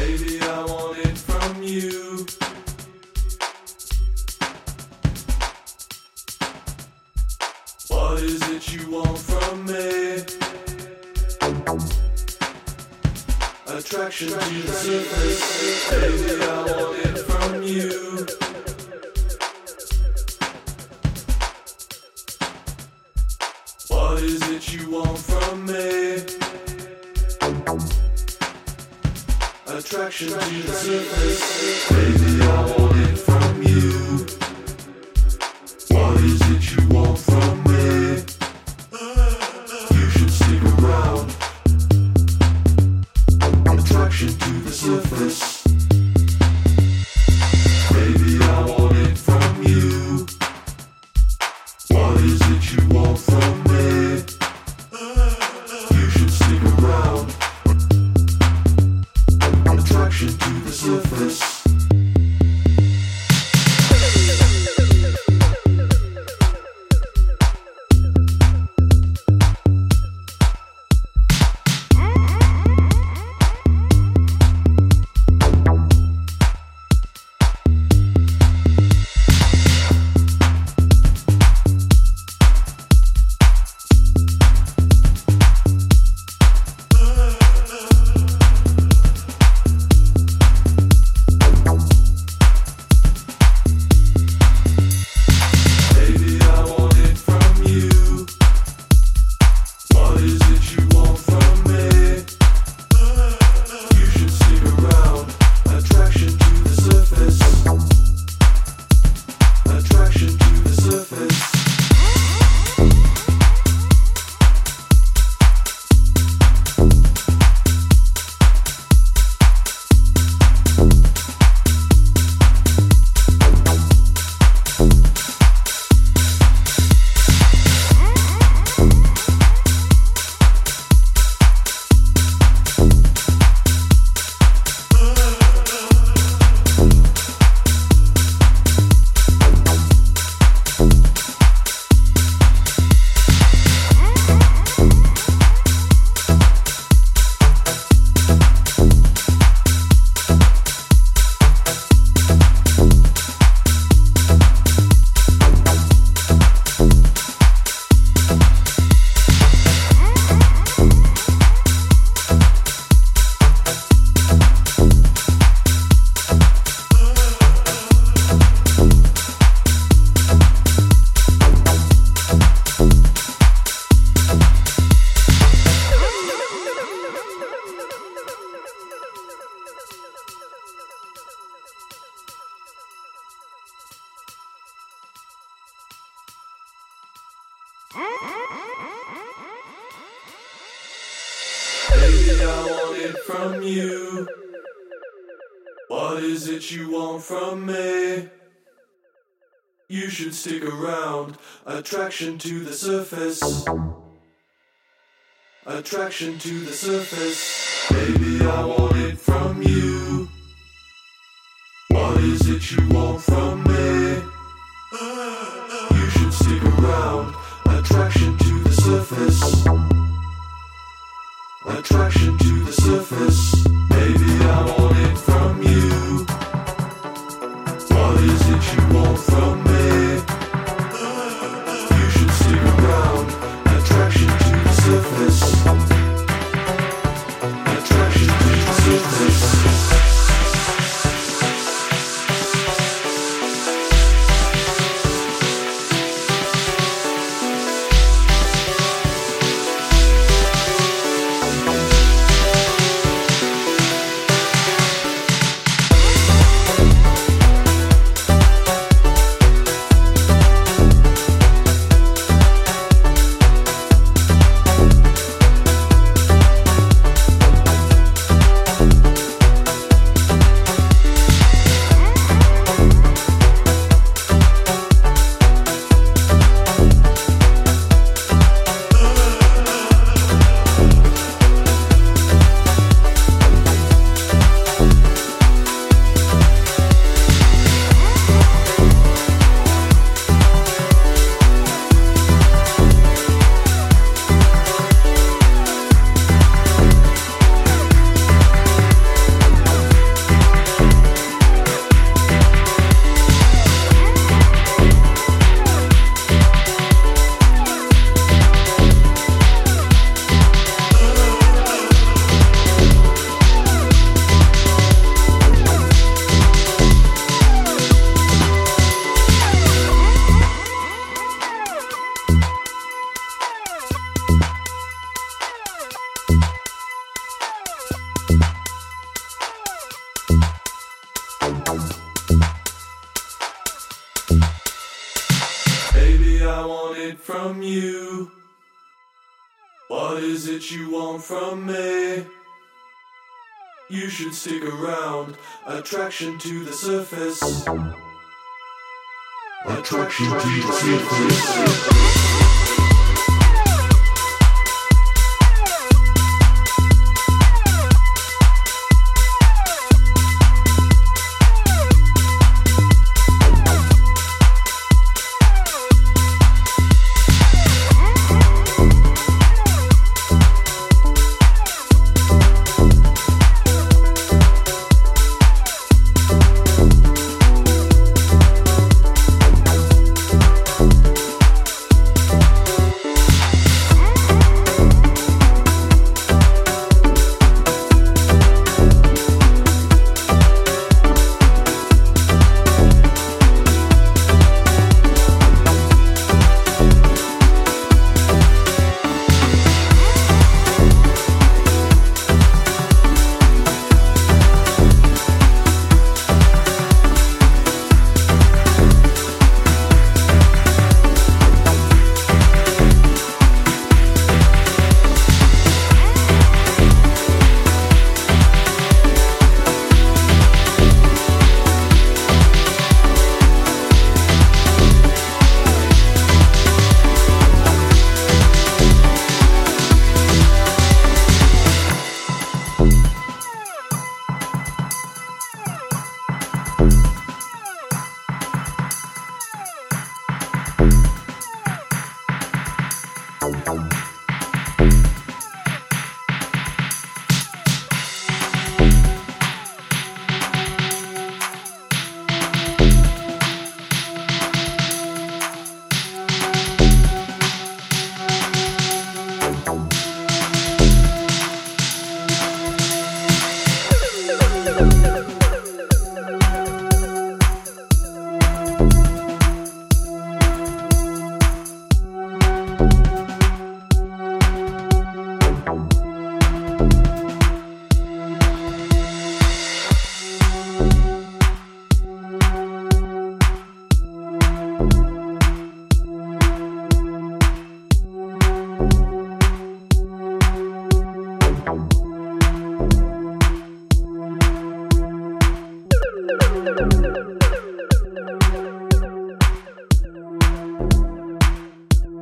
Baby, I want it from you. What is it you want from me? Attraction to the surface. Baby, I want it from you. What is it you want from me? Attraction to the surface. Baby, I want it from you. What is it you want from me? You should stick around. Attraction to the surface. Baby, I want it from you. What is it you want from me? You should stick around. Attraction to the surface. Baby, I want it from you. What is it you want from me? You should stick around. Attraction to the surface. Attraction to the surface. Baby, I want it from you. What is it you want from me? You should stick around. Attraction to the surface. Attraction to the surface. Baby, I want it from you. What is it you want from me? You should stick around. Attraction to the surface. Attraction to the surface. Baby, I want it from you. What is it you want from me? You should stick around. Attraction to the surface. Attraction to the surface.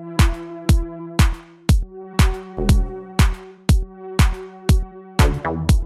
Wow.